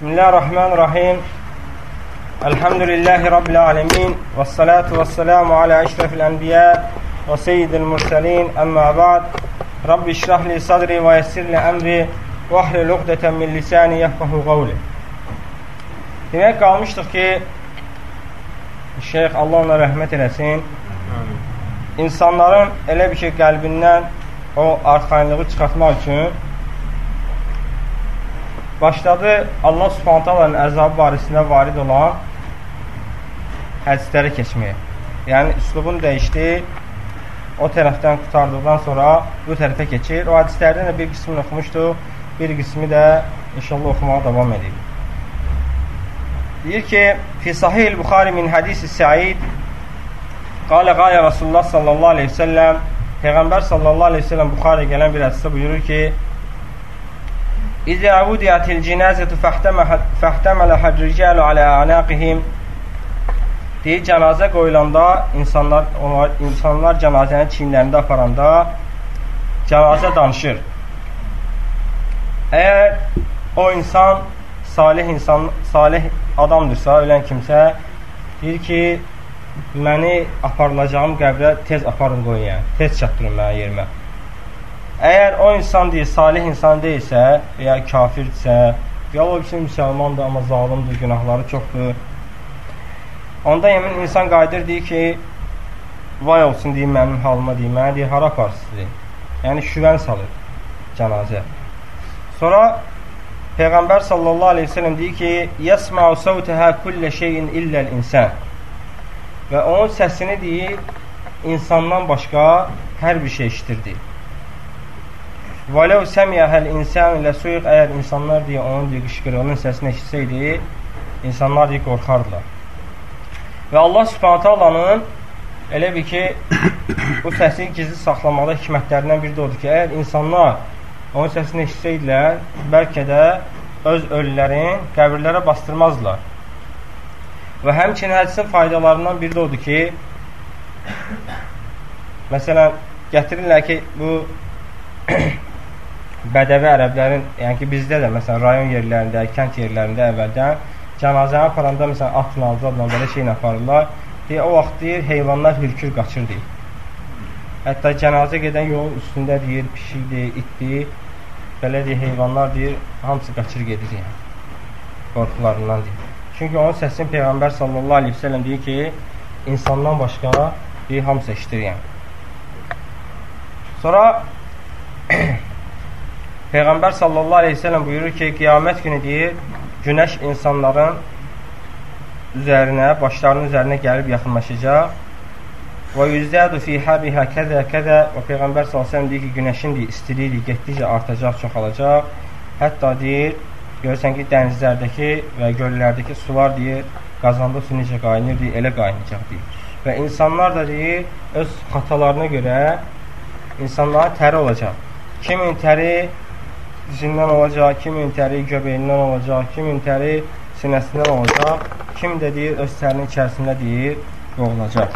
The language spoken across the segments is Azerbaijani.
Bismillahirrahmanirrahim. Elhamdülillahi Rabbil alemin. Vessalatu vesselamu ala eşrefil enbiya ve seyyidil murselin. Amma ba'd. Rabbi işrahli sadri ve yessirli emri ve ahlil uqdeten min lisani yefkahu qavli. Demək qalmışdıq ki, Şeyx Allah ona rəhmət eləsin. İnsanların elə bir şey qəlbindən o arxayınlığı çıxartmaq üçün başladı Allah Subhanahu taalanın əzabı barəsində varid olan hədisləri keçməyə. Yəni, üslubunu dəyişdi, o tərəfdən qutardıqdan sonra bu tərəfə keçir. O hədislərdən də bir qismini oxumuşdu, bir qismi də inşallah oxumağa davam edir. Deyir ki, fi sahih-i Buxari min hadisi Sa'id qalə qalə Rasulullah sallallahu aleyhi ve sellem, Peyğəmbər sallallahu aleyhi ve sellem Buxariyə gələn bir hədisdə buyurur ki, İzə vudiyatil cinazətu fəhtəmələhə ricalu alə ənaqihim. Deyir, cənazə qoyulanda insanlar cənazənin çiyinlərində aparanda cənazə danışır. Əgər o insan salih adamdırsa, ölən kimsə, deyir ki, məni aparılacağım qəbrə tez aparın qoyun, yəni, tez çatdırın mənə yerimə. Əgər o insan deyir, salih insan deyilsə, ya kafirdirsə, ya o birisi müsəlmandır, amma zalimdir, günahları çoxdur, onda yemin insan qayıdır, deyir ki, vay olsun, deyir, mənim halıma, deyir, mənə deyir, hara aparsın, deyir. Yəni, şüvən salır cənazə. Sonra Peyğəmbər sallallahu aleyhi ve sellem deyir ki, yəsma'u savtəhə kullə şeyin illəl insən. Və onun səsini deyir, insandan başqa hər bir şey eşitirdi. وَلَوْ سَمِيَهَا الْاِنْسَانِ لَسُيْقْ. Əgər insanlar deyir, onun deyir, qışqırır, onun səsini eşitsəydi, insanlar deyir, qorxardılar. Və Allah Subhanahu taalanın elə bir ki, bu səsi gizli saxlamaqda hikmətlərindən biri də odur ki, əgər insanlar onun səsini eşitsəydilər, bəlkə də öz ölülərin qəbirlərə bastırmazdılar. Və həmçinin hədisin faydalarından biri də odur ki, məsələn, gətirirlər ki, bu bədəvi ərəblərin, yəni ki, bizdə də, məsələn, rayon yerlərində, kənd yerlərində əvvəldən cənazəni aparanda, məsələn, atla, alcadla, belə şeylə aparırlar. Deyir, o vaxt deyir, heyvanlar hürkür, qaçır, deyir. Hətta cənazə gedən yolun üstündə, deyir, pişikdir, itdir, belə deyir, heyvanlar, deyir, hamısı qaçır gedir, yəni, qorxularından, deyir. Çünki onun səsini Peyğəmbər sallallahu aleyhi ve sellem deyir ki, insandan başqa, deyir, hamısı eşitir, yəni. Sonra Peyğəmbər sallallahu aleyhi ve sellem buyurur ki, qiyamət günü deyir, günəş insanların üzərinə, başlarının üzərinə gəlib yaxınlaşacaq. Və yüzdədu fi həbihə kədə və Peyğəmbər sallallahu aleyhi ve sellem deyir ki, günəşin deyir, istiliyi getdikcə artacaq, çoxalacaq. Hətta deyir, görürsən ki, dənizlərdəki və göllərdəki sular deyir, qazanda su necə qaynır, deyir, elə qaynayacaq deyir. Və insanlar da deyir, öz xatalarına görə insanlara təri olacaq. Kimin təri dizindən olacaq, kimin təri göbeyindən olacaq, kimin təri sinəsindən olacaq, kim də deyir, öz tərinin içərisində deyir, boğulacaq.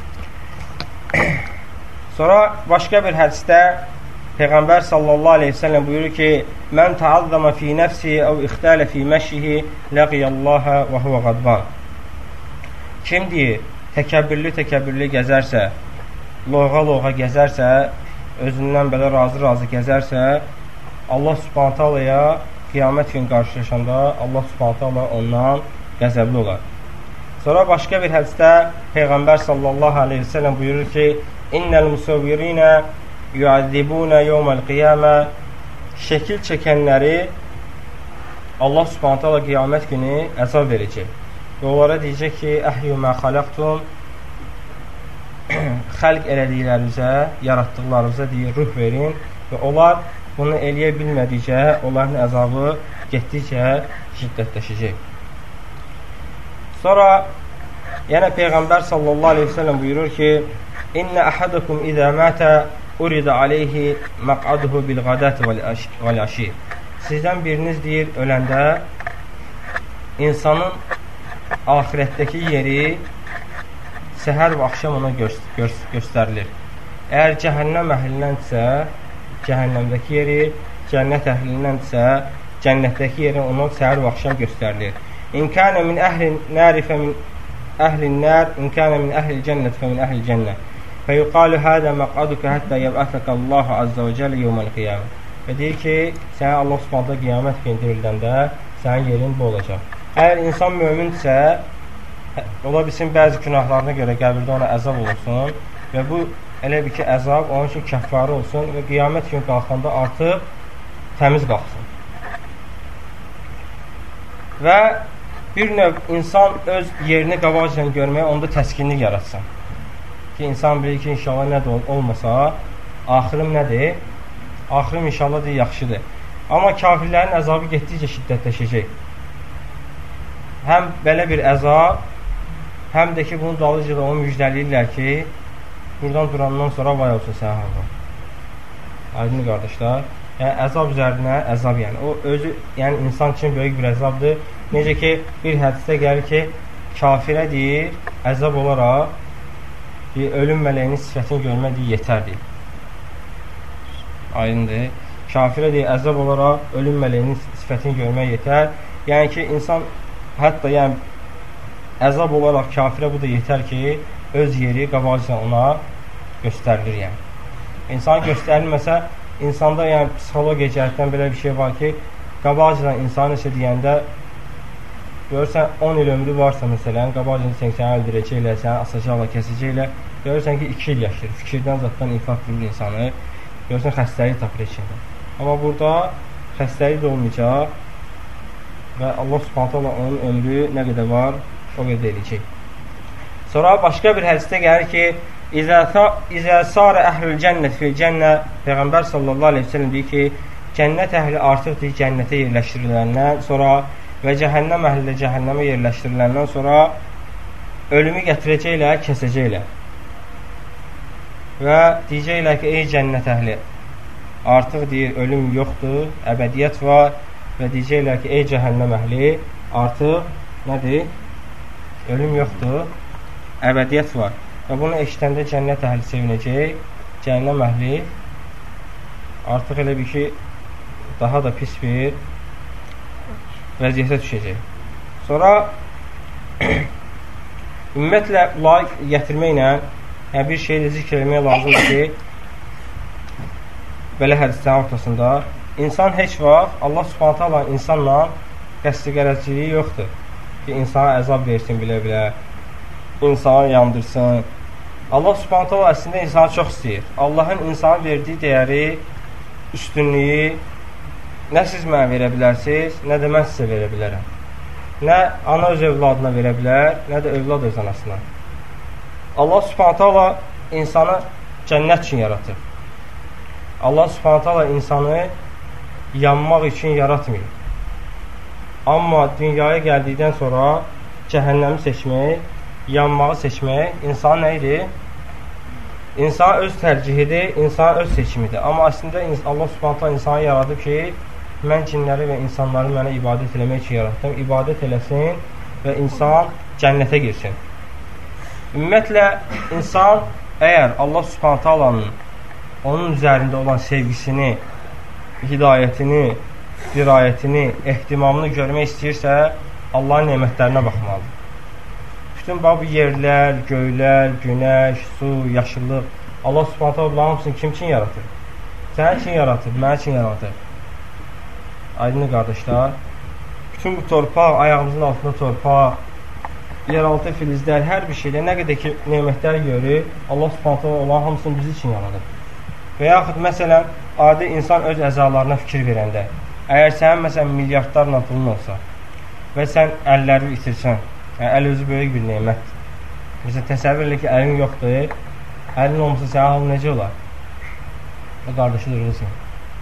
Sonra başqa bir hədisdə Peyğəmbər sallallahu aleyhi ve sellem buyurur ki, mən təazzama fi nəfsi əv ixtələ fi məşihi ləqiyallaha və huvə qadban. Kim deyir, təkəbbürlü gəzərsə, loğa gəzərsə, özündən belə razı gəzərsə, Allah Subhanahu taalaya qiyamət gün qarşılaşanda Allah Subhanahu taala ondan qəzəbli olar. Sonra başqa bir hədisdə Peyğəmbər sallallahu aleyhi ve sellem buyurur ki, İnnəl musavvirinə yuəzzibunə yevməl qiyamə. Şəkil çəkənləri Allah Subhanahu taala qiyamət günü əzab verəcək. Və onlara deyəcək ki, əhyu mə xaləqtum, xəlq elədiklərinizə, yaratdıqlarınıza deyir, ruh verin və onlar bunu eləyə bilmədikcə, onların əzabı getdikcə şiddətləşəcək. Sonra yenə Peyğəmbər sallallahu aleyhi ve sellem buyurur ki, İnnə əhədukum izə mətə uridə aleyhi məqaduhu bil-qadət vəl-əşir. Sizdən biriniz deyir, öləndə insanın ahirətdəki yeri səhər və axşam ona göstərilir. Əgər cəhənnəm əhlindəndirsə, cəhənnəmdəki yeri, cənnət əhlindəndirsə, cənnətdəki yeri ona səhər və axşam göstərilir. İn kana min əhlin nari fə min əhlin nar, in kana min əhlil cənnət fə min əhlil cənnə. Fə yuqalu hədə məqaduka həttə yəbətəkə Allahu azza və cəllə yevməl qiyamə. Və deyir ki, sənə Allah subhanətə qiyamət gündürüldəndə sənin yerin bu olacaq. Əgər insan mömindirsə, ola bilsin bəzi günahlarına görə qəbirdə ona əzab olunsun və bu elə bir ki, əzab onun üçün kəffarı olsun və qiyamət günü qalxanda artıq təmiz qalxsın. Və bir növ insan öz yerini qabaqcadan görməyə onda təskinlik yaratsın. Ki, insan bilir ki, inşallah nə də olmasa, axırım nədir? Axırım inşallah deyil, yaxşıdır. Amma kafirlərin əzabı getdikcə şiddətləşəcək. Həm belə bir əzab, həm də ki, bunun dalıcı da onu müjdəliyirlər ki, buradan durandan sonra vay olsun sənə halına. Aydın qardaşlar. Yəni, əzab üzərinə əzab, yəni. O özü, yəni insan üçün böyük bir əzabdır. Necə ki, bir hədisdə gəlir ki, kafirə deyir, əzab olaraq ölüm mələyinin sifətini görmək deyir, yetərdir. Aydındır. Kafirə deyir, əzab olaraq ölüm mələyinin sifətini görmək yetər. Yəni ki, insan hətta yəni, əzab olaraq kafirə bu da yetər ki, öz yeri qabaqcadan ona göstərilir, yəni. İnsan göstərilməsə, insanda yəni psixologiya cəhətdən belə bir şey var ki, qabaqcadan insan isə deyəndə görürsən 10 il ömrü varsa məsələn, qabaqcadan səni öldürəcəklə, səni asacaqla, kəsəcəklə, görürsən ki 2 il yaşayır, fikirdən zatdan infaq vurur insanı, görürsən xəstəlik tapır içində. Amma burada xəstəlik də olmayacaq və Allah subhanət Allah onun ömrü nə qədər var, o qədər edəcək. Sonra başqa bir hədisdə gəlir ki, İzə sarə əhlül cənnət fil cənnə, Peyğəmbər sallallahu aleyhi ve sellem deyir ki, cənnət əhli artıq deyir, cənnətə yerləşdiriləndən sonra və cəhənnəm əhli də cəhənnəmə yerləşdiriləndən sonra ölümü gətirəcəklər, kəsəcəklər. Və deyəcəklər ki, ey cənnət əhli, artıq deyir, ölüm yoxdur, əbədiyyət var və deyəcəklər ki, ey cəhənnəm əhli, artıq nədir? Ölüm yoxdur, əbədiyyət var. Və bunu eşitəndə cənnət əhli sevinəcək, cəhənnəm əhli artıq elə bir ki, daha da pis bir vəziyyətə düşəcək. Sonra ümumiyyətlə layiq gətirməklə bir şey də zikr etmək lazımdır ki, belə hədislərin ortasında insan heç vaxt Allah subhanət hala insanla qəsdi qərəzciliyi yoxdur ki, insana əzab versin bilə-bilə, insanı yandırsın. Allah subhanət hala əslində insanı çox istəyir. Allahın insana verdiyi dəyəri, üstünlüyü nə siz mənə verə bilərsiniz, nə də mən sizə verə bilərəm. Nə ana öz övladına verə bilər, nə də övlad öz anasına. Allah subhanət hala insanı cənnət üçün yaratır. Allah subhanət hala insanı yanmaq üçün yaratmıyor. Amma dünyaya gəldikdən sonra cəhənnəmi seçmək, yanmağı seçmək insan nə idi? İnsan öz tərcihidir, insan öz seçimidir. Amma əslində Allah subhanət hala insanı yaradıb ki, mən cinləri və insanları mənə ibadət eləmək üçün yaratdım. İbadət eləsin və insan cənnətə girsin. Ümumiyyətlə, insan əgər Allah subhanət halanın onun üzərində olan sevgisini, hidayətini, dirayətini, ehtimamını görmək istəyirsə, Allahın nemətlərinə baxmalıdır. Bütün bu yerlər, göylər, günəş, su, yaşıllıq, Allah subhanət hala hamısını kim üçün yaratır? Sənə üçün yaratır, mənə üçün yaratır. Aydın qardaşlar, bütün bu torpaq, ayağımızın altında torpaq, yeraltı filizlər, hər bir şeydə nə qədər ki, nemətlər görür, Allah subhanət hala olan hamısını bizi üçün yaradır. Və yaxud, məsələn, adi insan öz əzalarına fikir verəndə, əgər sənin, məsələn, milyardlarla pulun olsa və sən əlləri itirsən, yəni, əl özü böyük bir nemətdir. Məsələn, təsəvvür elə ki, əlin yoxdur, əlin olmasa sənin halın necə olar? O qardaşı durursun.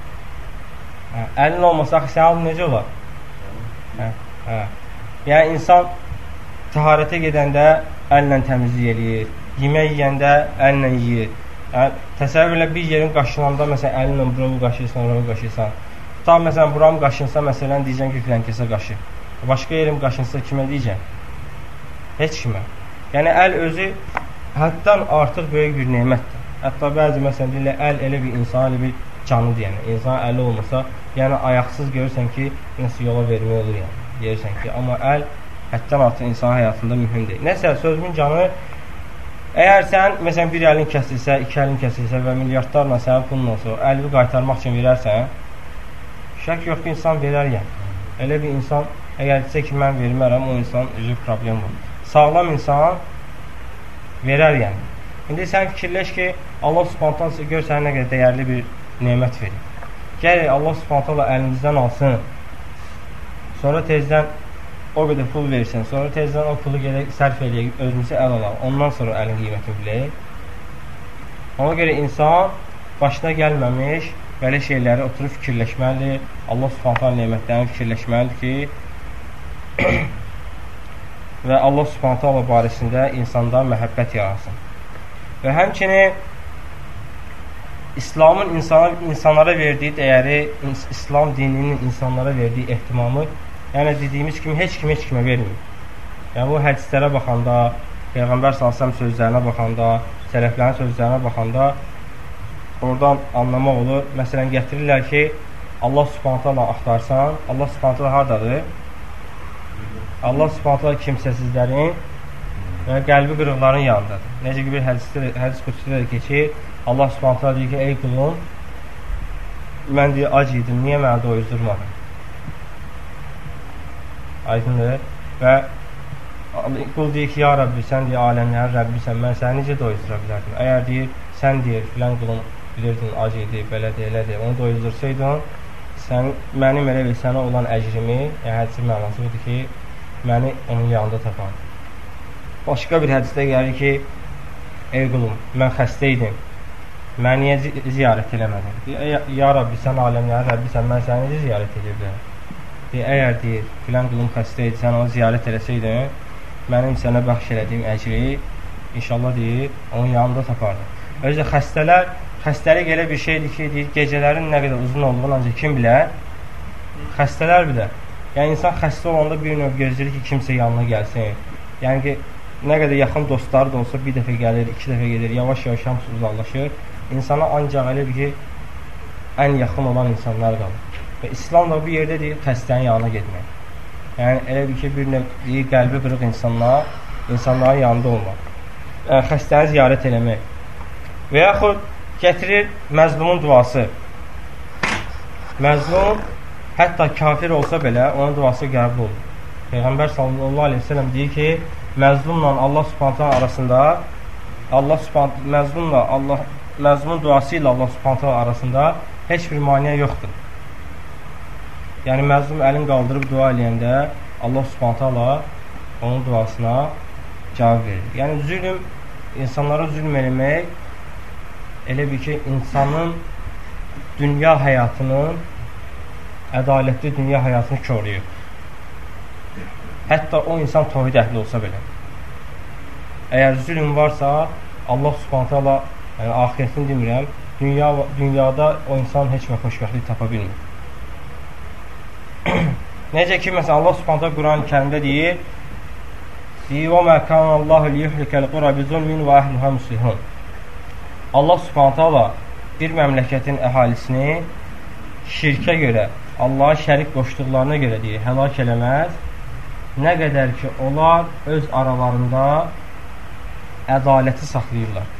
Əlin olmasa, sənin halın necə olar? Yəni, insan təharətə gedəndə əllə təmizlik eləyir, yemək yiyəndə əllə yiyir. Yəni, təsəvvür elə bir yerin qaşınanda, məsələn, əlinlə buramı qaşıyırsan, oramı qaşıyırsan. Tam, məsələn, buramı qaşınsa, məsələn, deyəcəm ki, filənkəsə qaşı. Başqa yerim qaşınsa kimə deyəcəm? Heç kimə. Yəni, əl özü həddən artıq böyük bir nemətdir. Hətta bəzi, məsələn, deyirlər, əl elə bir insan, elə bir canı deyəni. İnsan əli olmasa, yəni ayaqsız görürsən ki, nəsə yola vermək olur yəni. Deyirsən ki, amma əl həddən artıq insan həyatında mühümdir. Nəsə, sözümün canı, əgər sən, məsələn, bir əlin kəsilsə, iki əlin kəsilsə və milyardlarla sənin pulun olsa, əlini qaytarmaq üçün verərsən, şək yox ki, insan verər yəni. Elə bir insan, əgər desə ki, mən vermərəm, o insan üzü problem var. Sağlam insan verər yəni. İndi sən fikirləş ki, Allah Subhanahu taala gör sənə nə qədər dəyərli bir nemət verir. Gəlir Allah Subhanahu taala əlinizdən alsın, sonra tezdən o qədər pul versin, sonra tezdən o pulu gələk sərf eləyək, özümüzü əl alaq, ondan sonra əlin qiymətini bilək. Ona görə insan başına gəlməmiş belə şeyləri oturub fikirləşməlidir, Allah Subhanahu taala nemətlərini fikirləşməlidir ki, və Allah Subhanahu taala barəsində insanda məhəbbət yaransın. Və həmçinin İslamın insanlara verdiyi dəyəri, İslam dininin insanlara verdiyi ehtimamı, yəni dediyimiz kimi heç kimə vermir. Yəni bu hədislərə baxanda, Peyğəmbər s.ə.v sözlərinə baxanda, sələflərin sözlərinə baxanda oradan anlamaq olur. Məsələn, gətirirlər ki, Allah Subhanahu taala axtarsan, Allah Subhanahu taala hardadır? Allah Subhanahu taala kimsəsizlərin və qəlbi qırıqların yanındadır. Necə ki, bir hədis qudusunda keçir, Allah Subhanahu taala deyir ki, ey qulum, mən deyir, ac idim, niyə mənə doyuzdurmadın? Aydındır. Və qul deyir ki, ya Rabbi, sən deyir, aləmlərin Rəbbisən, mən səni necə doyuzdura bilərdim? Əgər deyir, sən deyir, filan qulun bilirdin, ac idi, belədir, elədir, onu doyuzdursaydın, sən mənim elə bir sənə olan əcrimi, yəni hədisin mənası budur ki, məni onun yanında tapan. Başqa bir hədisdə gəlir ki, ey qulum, mən xəstə idim, mən niyə ziyarət eləmədin? Ya Rabbi, sən aləmlərin Rəbbisən, mən səni necə ziyarət edə bilərəm? Əgər deyir, filan qulum xəstə idi, sən onu ziyarət eləsəydin, mənim sənə bəxş elədiyim əcri, inşallah deyir, onun yanında tapardı. Özü xəstəlik elə bir şeydir ki, deyir, gecələrin nə qədər uzun olduğunu ancaq kim bilər? Xəstələr bilər. Yəni, insan xəstə olanda bir növ gözləyir ki, kimsə yanına gəlsin. Yəni ki, nə qədər yaxın dostları da olsa, bir dəfə gəlir, iki dəfə gedir, yavaş-yavaş hamısı uzaqlaşır. İnsana ancaq elə bir ki, ən yaxın olan insanlar qalır. Və İslam da bu yerdə deyir, xəstənin yanına getmək. Yəni, elə bir ki, bir növ deyir, qəlbi qırıq insanların yanında olmaq. Yəni, xəstəni ziyarət eləmək. Və yaxud gətirir məzlumun duası. Məzlum, hətta kafir olsa belə, onun duası qəbul olur. Peyğəmbər sallallahu aleyhi ve sellem deyir ki, məzlumla Allah subhanətə arasında, məzlumun duası ilə Allah subhanətə arasında heç bir maniyə yoxdur. Yəni, məzlum əlin qaldırıb dua eləyəndə Allah subhanətə onun duasına cavab verir. Yəni, zülm, insanlara zülm eləmək elə bir ki, insanın dünya həyatının, ədalətli dünya həyatını koruyur. Hətta o insan tövhid əhli olsa belə. Əgər zülm varsa, Allah subhanətə yəni axirətini demirəm, dünyada o insan heç və xoşbəxtlik tapa bilmir. Necə ki, məsələn, Allah subhanətə Quran-ı kərimdə deyir, وَمَا كَانَ اللّٰهُ لِيُحْلِكَ الْقُرَى بِظُلْمٍ وَأَهْلُهَا مُصْلِحُونَ. Allah subhanətə bir məmləkətin əhalisini şirkə görə, Allaha şərik qoşduqlarına görə deyir, həlak eləməz, nə qədər ki, onlar öz aralarında ədaləti saxlayırlar.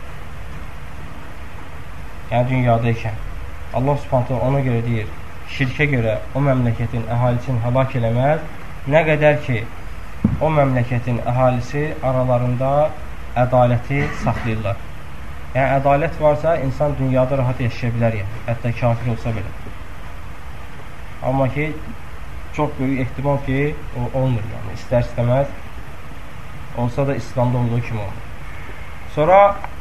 Yəni, dünyadaykən. Allah subhanətə ona görə deyir, şirkə görə o məmləkətin əhalisini həlak eləməz, nə qədər ki, o məmləkətin əhalisi aralarında ədaləti saxlayırlar. Yəni, ədalət varsa, insan dünyada rahat yaşaya bilər, yəni, hətta kafir olsa belə. Amma ki, çox böyük ehtimal ki, o olmur, yəni, istər-istəməz, olsa da İslamda olduğu kimi olur. Sonra,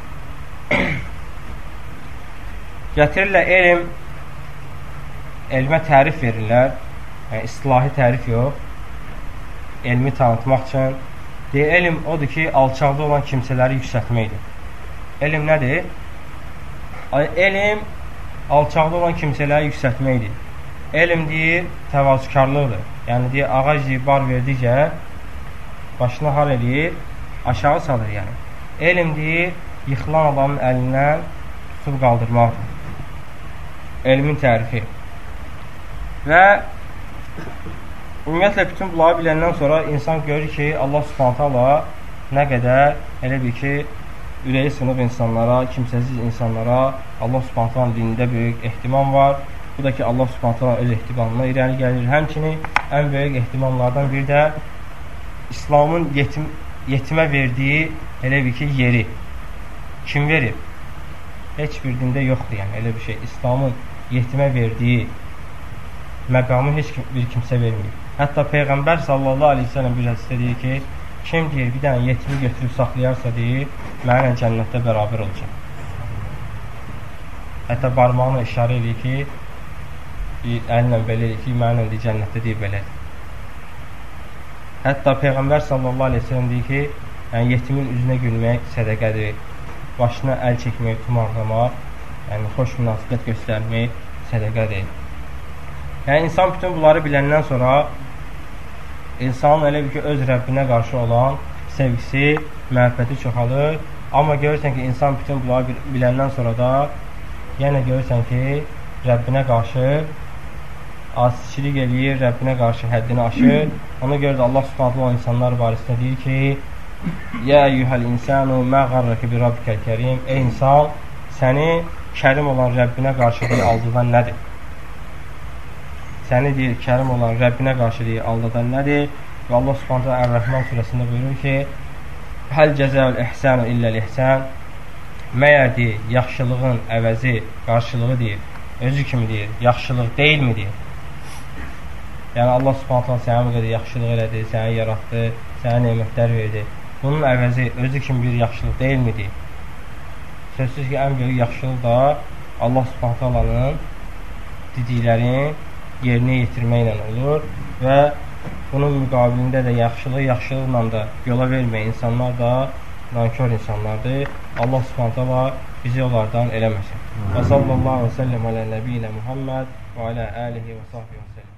gətirirlər elmə tərif verirlər, yəni istilahi tərif yox, elmi tanıtmaq üçün. Elm odur ki, alçaqda olan kimsələri yüksəltməkdir. Elm nədir? Elm alçaqda olan kimsələri yüksəltməkdir. Elm deyir, təvazükarlıqdır. Yəni deyir, ağac deyir, bar verdikcə başına hal edir, aşağı salır yəni. Elm deyir, yıxılan adamın əlindən tutub qaldırmaqdır. elmin tərifi. Və ümumiyyətlə bütün bunları biləndən sonra insan görür ki, Allah Subhanahu taala nə qədər elə bir ki, ürəyi sınıq insanlara, kimsəsiz insanlara Allah Subhanahu taala dinində böyük ehtimam var. Bu da ki, Allah Subhanahu taala öz ehtimamına irəli gəlir. Həmçinin ən böyük ehtimamlardan biri də İslamın yetimə verdiyi elə bir ki, yeri. Kim verib? Heç bir dində yoxdur, yəni elə bir şey. İslamın yetimə verdiyi məqamı heç bir kimsə verməyib. Hətta Peyğəmbər sallallahu aleyhi ve sellem bir hədisdə deyir ki, kim deyir, bir dənə yetimi götürüb saxlayarsa deyir, mənimlə cənnətdə bərabər olacaq. Hətta barmağına işarə edir ki, əlinlə belə edir ki, mənimlə deyir, cənnətdə deyir belədir. Hətta Peyğəmbər sallallahu aleyhi ve sellem deyir ki, yəni yetimin üzünə gülmək sədəqədir, başına əl çəkmək, tumarlamaq, yəni xoş münasibət göstərmək sədəqədir. Yəni insan bütün bunları biləndən sonra insanın elə bir ki, öz Rəbbinə qarşı olan sevgisi, məhəbbəti çoxalır. Amma görürsən ki, insan bütün bunları biləndən sonra da yenə görürsən ki, Rəbbinə qarşı azizçilik eləyir, Rəbbinə qarşı həddini aşır. Ona görə də Allah Subhanahu olan insanlar barəsində deyir ki, Yə eyyuhəl insanu mə qarrəki bi rabbikəl kərim. Ey insan, səni kərim olan Rəbbinə qarşı deyir, aldadan nədir? Səni deyir, kərim olan Rəbbinə qarşı deyir, aldadan nədir? Və Allah Subhanahu Ər-Rəhman surəsində buyurur ki, Həl cəzəul ihsanu illəl ihsan. Məyər deyir, yaxşılığın əvəzi, qarşılığı deyir, özü kimi deyir, yaxşılıq deyilmi deyir. Yəni Allah Subhanahu sənə bu qədər yaxşılıq elədi, səni yaratdı, sənə nemətlər verdi. Bunun əvəzi özü kimi bir yaxşılıq deyilmi deyir. Sözsüz ki, ən böyük yaxşılıq da Allah Subhanahu dediklərini yerinə yetirməklə olur və bunun müqabilində də yaxşılıqla da yola verməyən insanlar da nankör insanlardır. Allah Subhanahu bizi onlardan eləməsin. Və sallallahu aleyhi və səlləm alə nəbiyyinə Muhammed və alə alihi və sahbihi və səlləm.